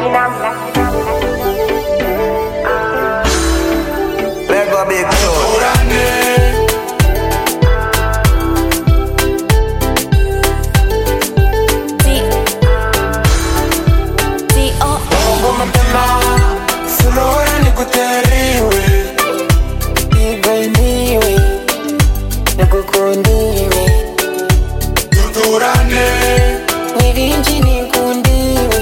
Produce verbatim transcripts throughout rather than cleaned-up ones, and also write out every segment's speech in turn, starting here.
Let go big Flora nikuteriwe, Nigoniwe, nikukundiwe, tuturane, nivinji nikundiwe,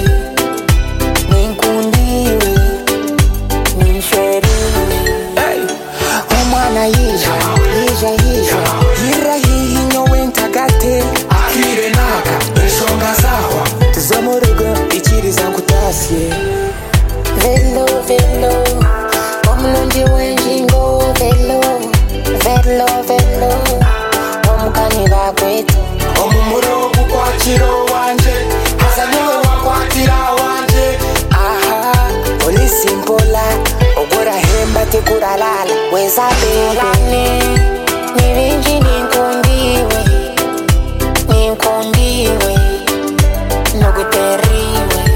nikundiwe, nisheriwe. Omwana yija, yija yija, yira hihi nyowe ntagate, akire naka, ensonga zawa, tuza mu rugo ikiriza nkutasye. Velo, velo, omulungi w'enjingo, velo, velo, velo, omukani bakwete. omumuro gukwatira wanje, haza niwe wakwatira wanje. Aha, polisi mpola, ogora hemba tekuralala, weza bebane, nivinji ninkundiwe, ninkundiwe, noguteriwe.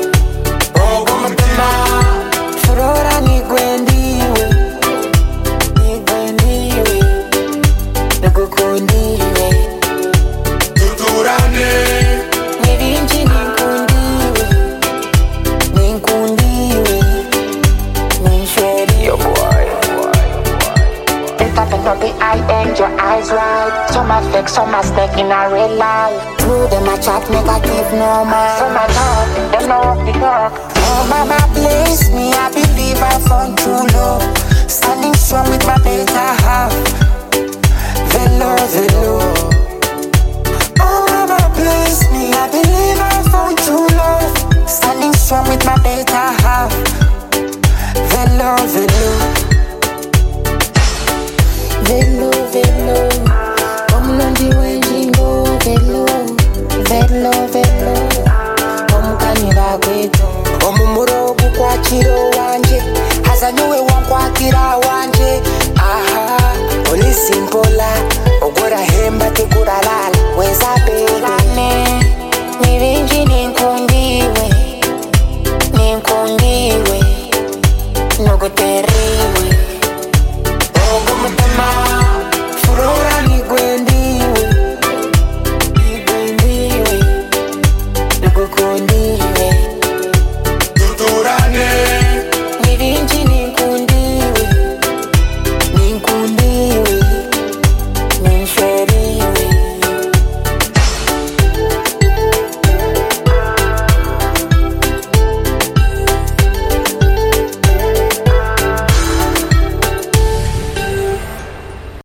Flora nigwendiwe, nigwendiwe, nikukundiwe, Tuturane, nivinji ninkundiwe, ninkundiwe, nisheriwe. It's happened on the eye and your eyes right. Some are fake, some are snake in a real life. Through them I chat negative no man. Some I talk, them know what they talk. Oh mama bless me, I believe I found true love. Standing strong with my better half. Velo, velo. Oh mama bless me, I believe I found true love. Standing strong with my